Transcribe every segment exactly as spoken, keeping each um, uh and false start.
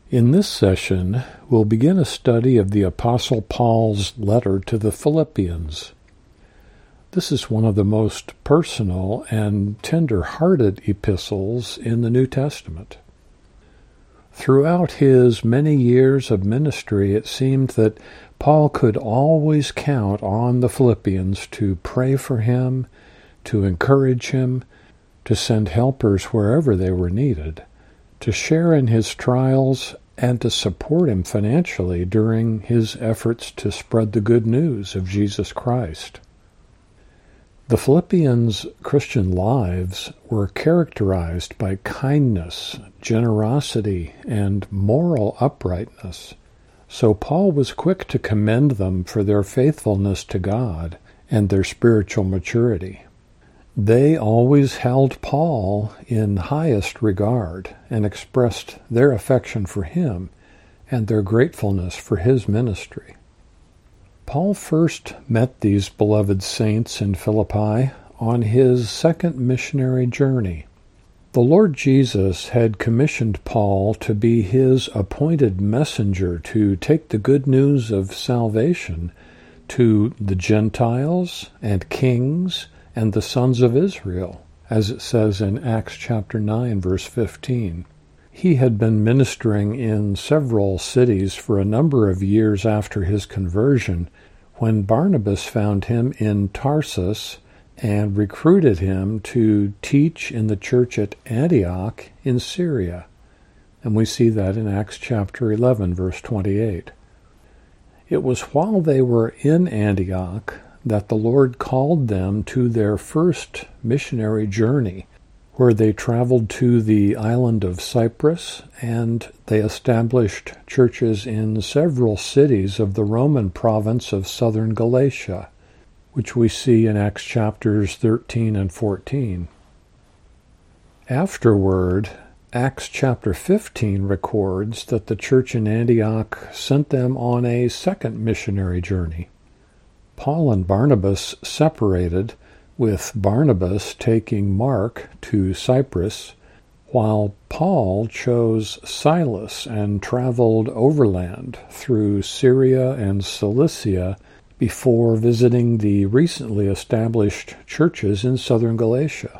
In this session, we'll begin a study of the Apostle Paul's letter to the Philippians. This is one of the most personal and tender-hearted epistles in the New Testament. Throughout his many years of ministry, it seemed that Paul could always count on the Philippians to pray for him, to encourage him, to send helpers wherever they were needed, to share in his trials, and to support him financially during his efforts to spread the good news of Jesus Christ. The Philippians' Christian lives were characterized by kindness, generosity, and moral uprightness, so Paul was quick to commend them for their faithfulness to God and their spiritual maturity. They always held Paul in highest regard and expressed their affection for him and their gratefulness for his ministry. Paul first met these beloved saints in Philippi on his second missionary journey. The Lord Jesus had commissioned Paul to be his appointed messenger to take the good news of salvation to the Gentiles and kings and the sons of Israel, as it says in Acts chapter nine, verse fifteen. He had been ministering in several cities for a number of years after his conversion when Barnabas found him in Tarsus and recruited him to teach in the church at Antioch in Syria. And we see that in Acts chapter eleven, verse twenty-eight. It was while they were in Antioch that the Lord called them to their first missionary journey, where they traveled to the island of Cyprus, and they established churches in several cities of the Roman province of southern Galatia, which we see in Acts chapters thirteen and fourteen. Afterward, Acts chapter fifteen records that the church in Antioch sent them on a second missionary journey. Paul and Barnabas separated, with Barnabas taking Mark to Cyprus, while Paul chose Silas and traveled overland through Syria and Cilicia before visiting the recently established churches in southern Galatia.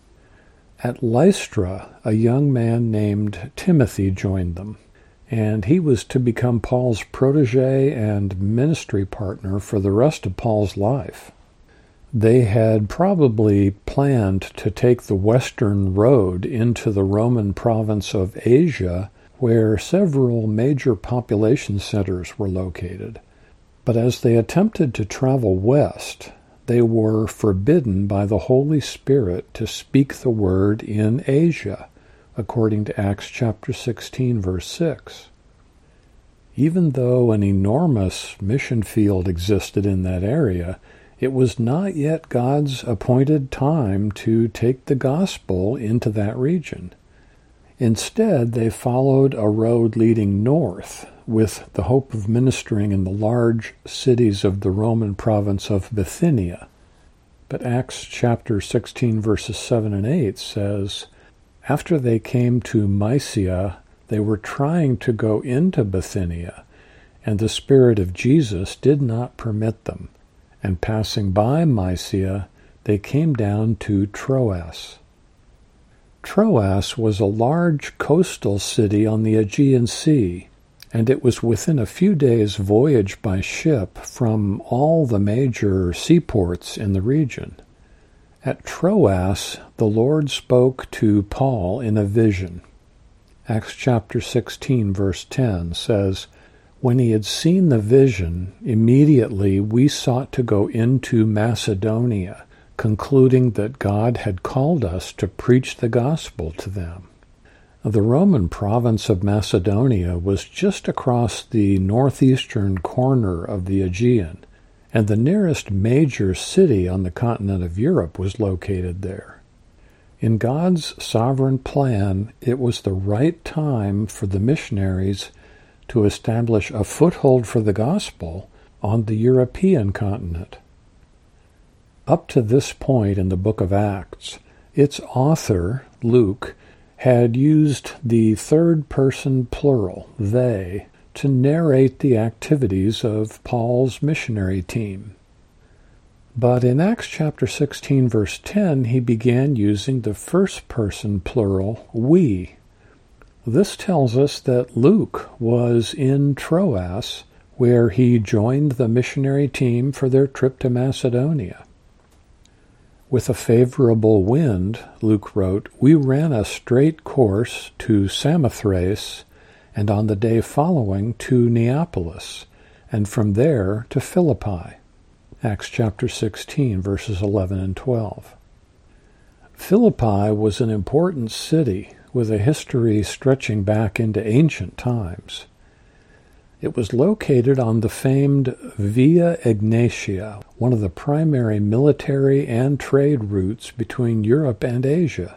At Lystra, a young man named Timothy joined them, and he was to become Paul's protege and ministry partner for the rest of Paul's life. They had probably planned to take the western road into the Roman province of Asia, where several major population centers were located. But as they attempted to travel west, they were forbidden by the Holy Spirit to speak the word in Asia, according to Acts chapter sixteen, verse six. Even though an enormous mission field existed in that area, it was not yet God's appointed time to take the gospel into that region. Instead, they followed a road leading north with the hope of ministering in the large cities of the Roman province of Bithynia. But Acts chapter sixteen, verses seven and eight says, "After they came to Mysia, they were trying to go into Bithynia, and the Spirit of Jesus did not permit them. And passing by Mysia, they came down to Troas." Troas was a large coastal city on the Aegean Sea, and it was within a few days' voyage by ship from all the major seaports in the region. At Troas, the Lord spoke to Paul in a vision. Acts chapter sixteen, verse ten says, "When he had seen the vision, immediately we sought to go into Macedonia, concluding that God had called us to preach the gospel to them." The Roman province of Macedonia was just across the northeastern corner of the Aegean, and the nearest major city on the continent of Europe was located there. In God's sovereign plan, it was the right time for the missionaries to establish a foothold for the gospel on the European continent. Up to this point in the book of Acts, its author, Luke, had used the third-person plural, they, to narrate the activities of Paul's missionary team. But in Acts chapter sixteen, verse ten, he began using the first-person plural, we. This tells us that Luke was in Troas, where he joined the missionary team for their trip to Macedonia. With a favorable wind, Luke wrote, we ran a straight course to Samothrace, and on the day following to Neapolis, and from there to Philippi. Acts chapter sixteen, verses eleven and twelve. Philippi was an important city with a history stretching back into ancient times. It was located on the famed Via Egnatia, one of the primary military and trade routes between Europe and Asia.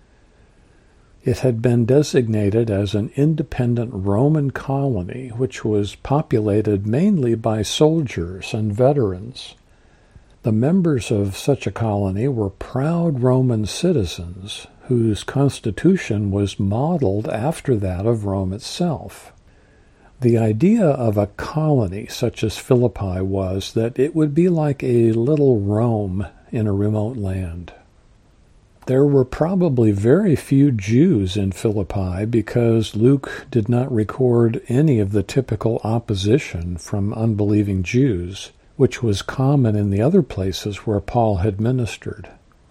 It had been designated as an independent Roman colony, which was populated mainly by soldiers and veterans. The members of such a colony were proud Roman citizens whose constitution was modeled after that of Rome itself. The idea of a colony such as Philippi was that it would be like a little Rome in a remote land. There were probably very few Jews in Philippi because Luke did not record any of the typical opposition from unbelieving Jews, which was common in the other places where Paul had ministered.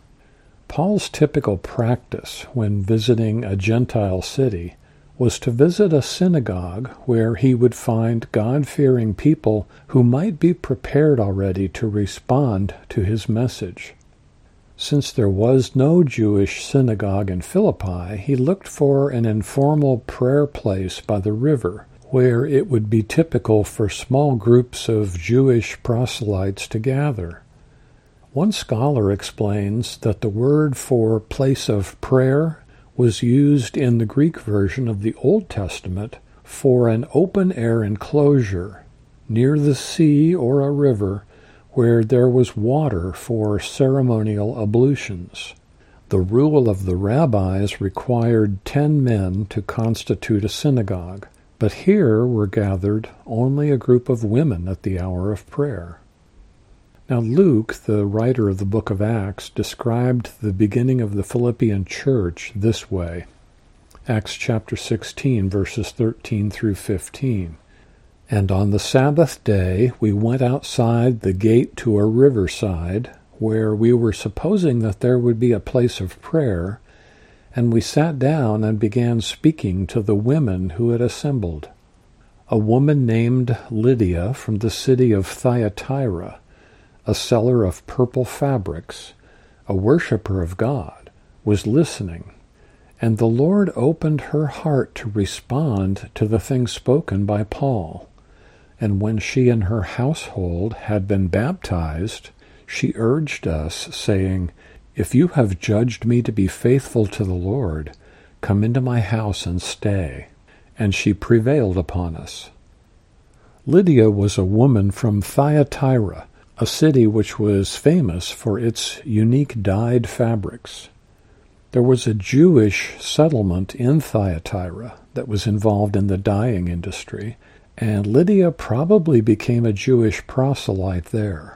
Paul's typical practice when visiting a Gentile city was to visit a synagogue where he would find God-fearing people who might be prepared already to respond to his message. Since there was no Jewish synagogue in Philippi, he looked for an informal prayer place by the river, where it would be typical for small groups of Jewish proselytes to gather. One scholar explains that the word for place of prayer was used in the Greek version of the Old Testament for an open-air enclosure near the sea or a river where there was water for ceremonial ablutions. The rule of the rabbis required ten men to constitute a synagogue, but here were gathered only a group of women at the hour of prayer. Now Luke, the writer of the book of Acts, described the beginning of the Philippian church this way. Acts chapter sixteen, verses thirteen through fifteen. And on the Sabbath day we went outside the gate to a riverside, where we were supposing that there would be a place of prayer, and we sat down and began speaking to the women who had assembled. A woman named Lydia from the city of Thyatira, a seller of purple fabrics, a worshipper of God, was listening, and the Lord opened her heart to respond to the things spoken by Paul. And when she and her household had been baptized, she urged us, saying, If you have judged me to be faithful to the Lord, come into my house and stay. And she prevailed upon us. Lydia was a woman from Thyatira, a city which was famous for its unique dyed fabrics. There was a Jewish settlement in Thyatira that was involved in the dyeing industry, and Lydia probably became a Jewish proselyte there.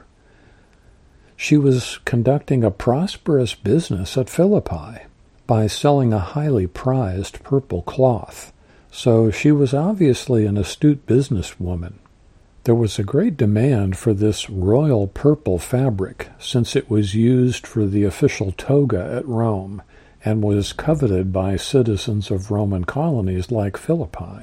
She was conducting a prosperous business at Philippi by selling a highly prized purple cloth, so she was obviously an astute businesswoman. There was a great demand for this royal purple fabric, since it was used for the official toga at Rome and was coveted by citizens of Roman colonies like Philippi.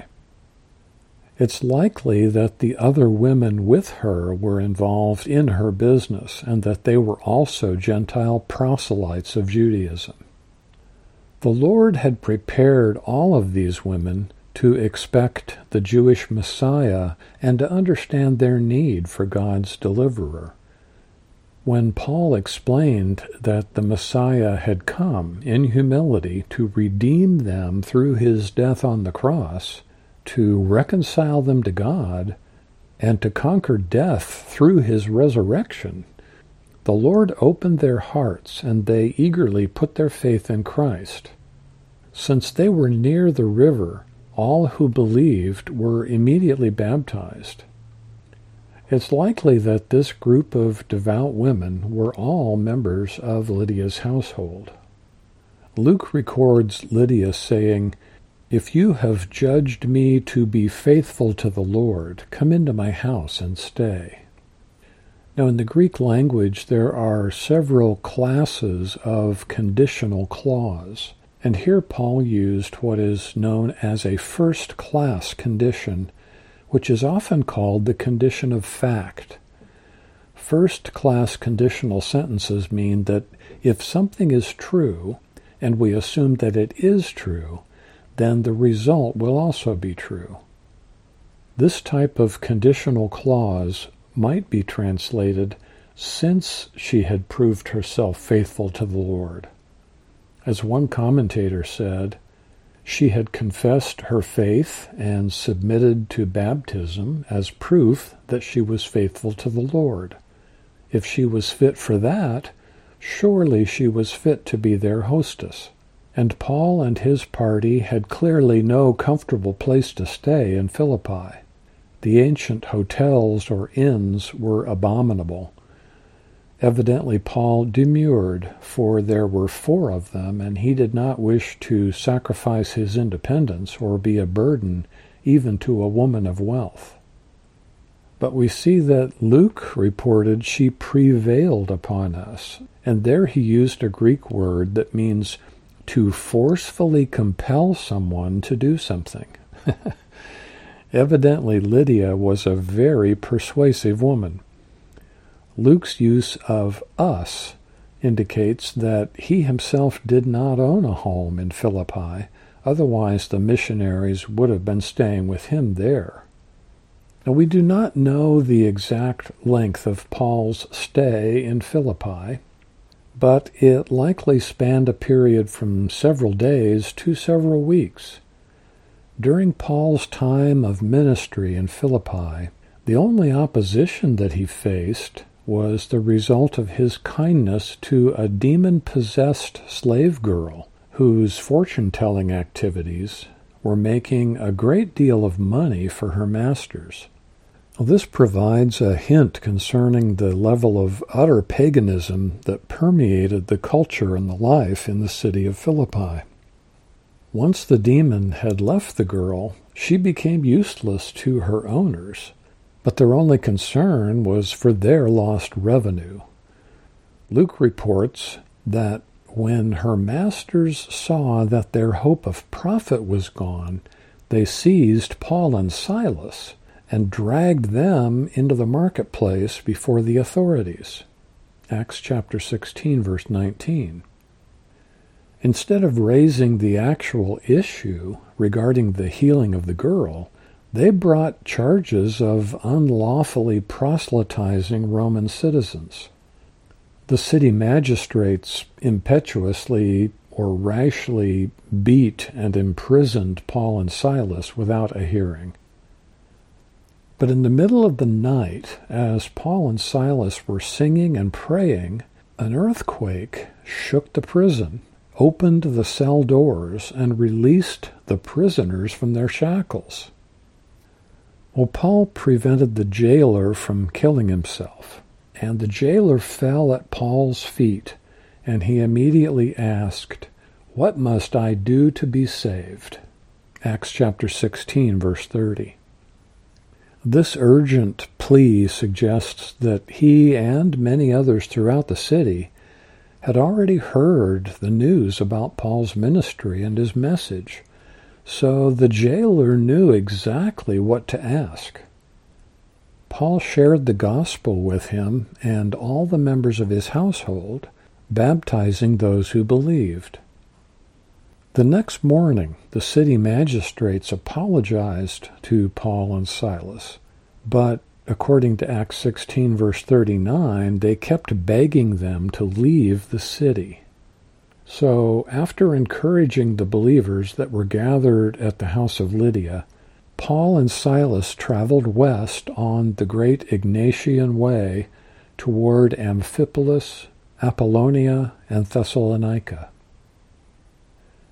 It's likely that the other women with her were involved in her business and that they were also Gentile proselytes of Judaism. The Lord had prepared all of these women to expect the Jewish Messiah and to understand their need for God's deliverer. When Paul explained that the Messiah had come in humility to redeem them through his death on the cross, to reconcile them to God, and to conquer death through his resurrection, the Lord opened their hearts, and they eagerly put their faith in Christ. Since they were near the river, all who believed were immediately baptized. It's likely that this group of devout women were all members of Lydia's household. Luke records Lydia saying, "If you have judged me to be faithful to the Lord, come into my house and stay." Now, in the Greek language, there are several classes of conditional clause, and here Paul used what is known as a first-class condition, which is often called the condition of fact. First-class conditional sentences mean that if something is true, and we assume that it is true, then the result will also be true. This type of conditional clause might be translated, "since she had proved herself faithful to the Lord." As one commentator said, she had confessed her faith and submitted to baptism as proof that she was faithful to the Lord. If she was fit for that, surely she was fit to be their hostess. And Paul and his party had clearly no comfortable place to stay in Philippi. The ancient hotels or inns were abominable. Evidently Paul demurred, for there were four of them, and he did not wish to sacrifice his independence or be a burden even to a woman of wealth. But we see that Luke reported she prevailed upon us, and there he used a Greek word that means to forcefully compel someone to do something. Evidently Lydia was a very persuasive woman. Luke's use of us indicates that he himself did not own a home in Philippi, otherwise the missionaries would have been staying with him there. Now, we do not know the exact length of Paul's stay in Philippi, but it likely spanned a period from several days to several weeks. During Paul's time of ministry in Philippi, the only opposition that he faced was the result of his kindness to a demon-possessed slave girl whose fortune-telling activities were making a great deal of money for her masters. This provides a hint concerning the level of utter paganism that permeated the culture and the life in the city of Philippi. Once the demon had left the girl, she became useless to her owners, but their only concern was for their lost revenue. Luke reports that when her masters saw that their hope of profit was gone, they seized Paul and Silas and dragged them into the marketplace before the authorities. Acts chapter sixteen, verse nineteen. Instead of raising the actual issue regarding the healing of the girl, they brought charges of unlawfully proselytizing Roman citizens. The city magistrates impetuously or rashly beat and imprisoned Paul and Silas without a hearing. But in the middle of the night, as Paul and Silas were singing and praying, an earthquake shook the prison, opened the cell doors, and released the prisoners from their shackles. Well, Paul prevented the jailer from killing himself, and the jailer fell at Paul's feet, and he immediately asked, "What must I do to be saved?" Acts chapter sixteen, verse thirty. This urgent plea suggests that he and many others throughout the city had already heard the news about Paul's ministry and his message, so the jailer knew exactly what to ask. Paul shared the gospel with him and all the members of his household, baptizing those who believed. The next morning, the city magistrates apologized to Paul and Silas, but according to Acts sixteen, verse thirty-nine, they kept begging them to leave the city. So, after encouraging the believers that were gathered at the house of Lydia, Paul and Silas traveled west on the great Ignatian Way toward Amphipolis, Apollonia, and Thessalonica.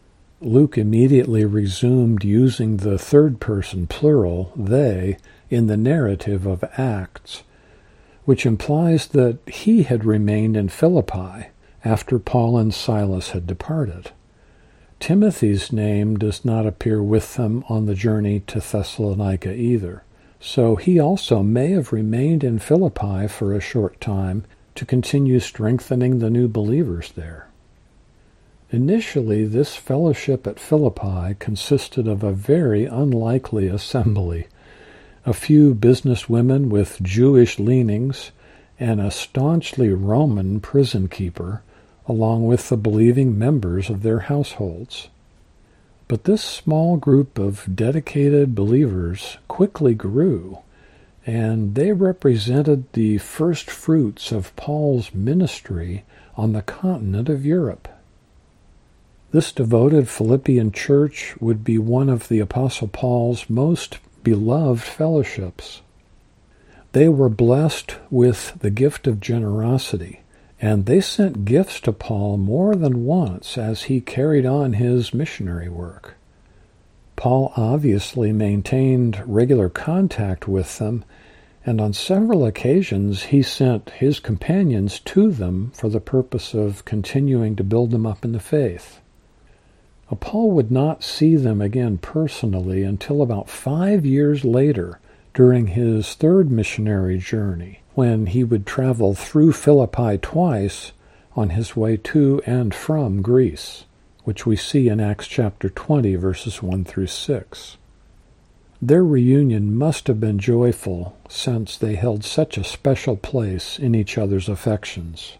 Luke immediately resumed using the third-person plural, they, in the narrative of Acts, which implies that he had remained in Philippi after Paul and Silas had departed. Timothy's name does not appear with them on the journey to Thessalonica either, so he also may have remained in Philippi for a short time to continue strengthening the new believers there. Initially, this fellowship at Philippi consisted of a very unlikely assembly, a few business women with Jewish leanings and a staunchly Roman prison keeper, along with the believing members of their households. But this small group of dedicated believers quickly grew, and they represented the first fruits of Paul's ministry on the continent of Europe. This devoted Philippian church would be one of the Apostle Paul's most beloved fellowships. They were blessed with the gift of generosity, and they sent gifts to Paul more than once as he carried on his missionary work. Paul obviously maintained regular contact with them, and on several occasions he sent his companions to them for the purpose of continuing to build them up in the faith. Paul would not see them again personally until about five years later during his third missionary journey, when he would travel through Philippi twice on his way to and from Greece, which we see in Acts chapter twenty, verses one through six. Their reunion must have been joyful, since they held such a special place in each other's affections.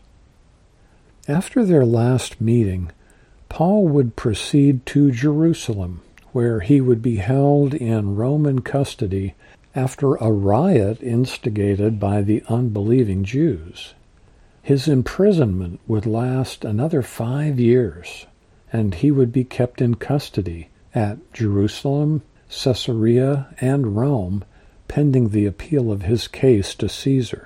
After their last meeting, Paul would proceed to Jerusalem, where he would be held in Roman custody after a riot instigated by the unbelieving Jews. His imprisonment would last another five years, and he would be kept in custody at Jerusalem, Caesarea, and Rome, pending the appeal of his case to Caesar.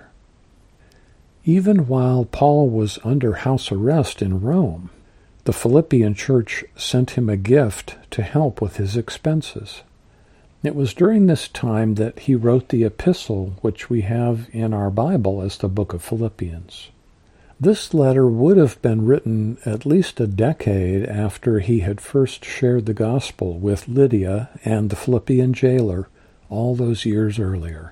Even while Paul was under house arrest in Rome, the Philippian church sent him a gift to help with his expenses. It was during this time that he wrote the epistle which we have in our Bible as the book of Philippians. This letter would have been written at least a decade after he had first shared the gospel with Lydia and the Philippian jailer all those years earlier.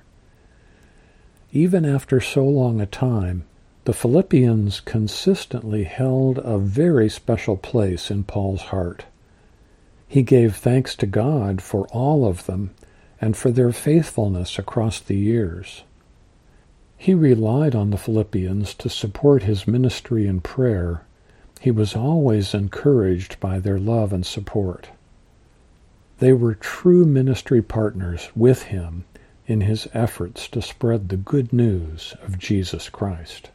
Even after so long a time, the Philippians consistently held a very special place in Paul's heart. He gave thanks to God for all of them and for their faithfulness across the years. He relied on the Philippians to support his ministry in prayer. He was always encouraged by their love and support. They were true ministry partners with him in his efforts to spread the good news of Jesus Christ.